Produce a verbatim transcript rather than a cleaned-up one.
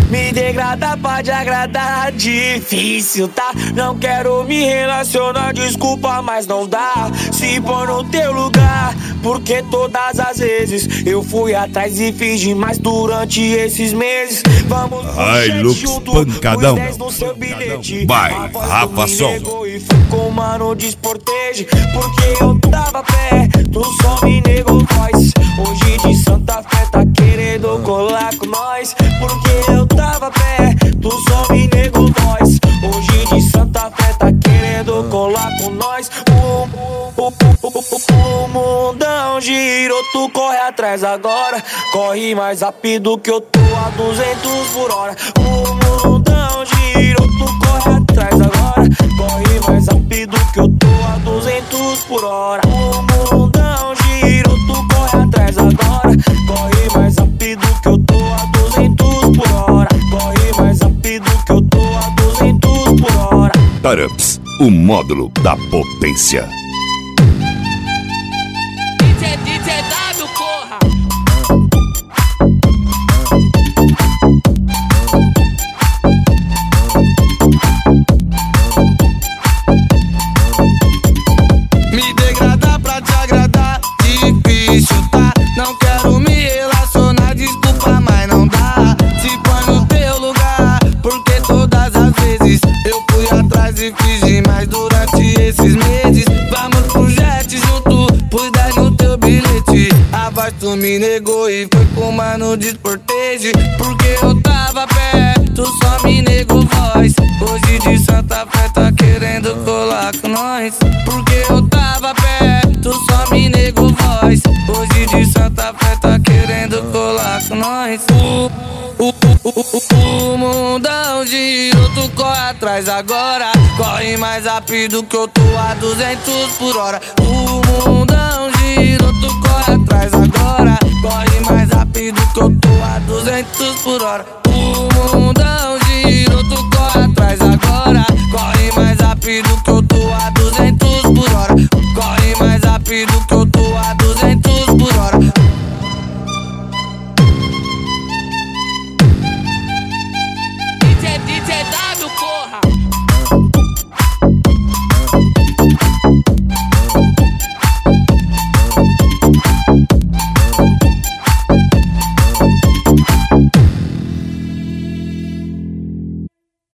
Me degrada pra te agradar, difícil, tá? Não quero me relacionar, desculpa, mas não dá. Se pôr no teu lugar, porque todas as vezes eu fui atrás e fiz demais durante esses meses. Vamos Hilux pancadão. no seu bilhete. Vai, Rafa Som. E fui com o mano de Sportage, porque eu tava perto, só me negou voz. Hoje de Santa Fé tá querendo colar com nós, porque eu tava perto, só me negou voz. Hoje de Santa Fé tá querendo colar com nós. O, o, o, o, o mundão girou, tu corre atrás agora. Corre mais rápido que eu tô a duzentos por hora. O mundão girou, tu corre atrás agora. Corre mais rápido que eu tô a duzentos por hora. O mundão girou, tu corre atrás agora. Corre mais rápido que eu tô a duzentos por hora. Corre mais rápido que eu tô a duzentos por hora. Tarups, o módulo da potência. D J, D J W, porra! Me degradar pra te agradar, difícil, tá? Não quero me relacionar, desculpa, mas não dá. Se põe no teu lugar, porque todas as vezes eu fui atrás e fiz demais durante esses meses. Vamos pro jet junto, pus dez no teu bilhete. A voz tu me negou e foi com o mano de Sportage, porque eu tava perto, só me negou voz. Hoje de Santa Fé tá querendo colar com nós, porque eu tava perto, só me negou voz. Hoje de Santa Fé tá querendo colar com nós. O, o, o, o, o mundão girou, tu corre atrás agora. Corre mais rápido que eu tô a duzentos por hora. O mundão girou, tu corre atrás agora. Corre mais rápido que eu tô a duzentos por hora. O mundão girou, tu corre atrás agora. Corre mais rápido que eu tô a duzentos por hora. Corre mais rápido que eu tô